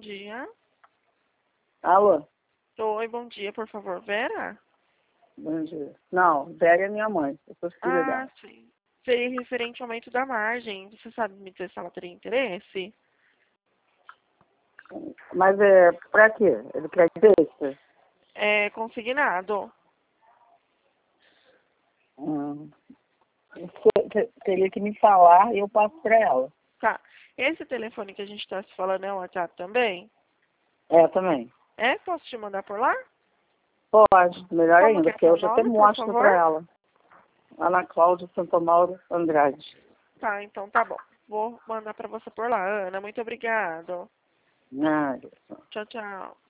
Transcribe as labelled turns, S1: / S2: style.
S1: dia.
S2: Alô?
S1: Oi, bom dia, por favor, Vera?
S2: Bom dia. Não, Vera é minha mãe. Eu sou filha dela.
S1: Sim. Seria referente ao aumento da margem. Você sabe me dizer se ela teria interesse?
S2: Mas é pra quê? Ele quer deixa?
S1: É consignado.
S2: Teria que me falar e eu passo pra ela.
S1: Tá. Esse telefone que a gente está se falando é o WhatsApp também?
S2: É, também.
S1: É? Posso te mandar por lá?
S2: Pode, melhor
S1: Como que
S2: ainda,
S1: é
S2: porque
S1: seu
S2: eu já até
S1: nome, por
S2: mostro
S1: favor?
S2: pra ela. Ana Cláudia Santomauro Andrade.
S1: Tá, então tá bom. Vou mandar pra você por lá, Ana. Muito obrigado.
S2: Nada.
S1: Tchau, tchau.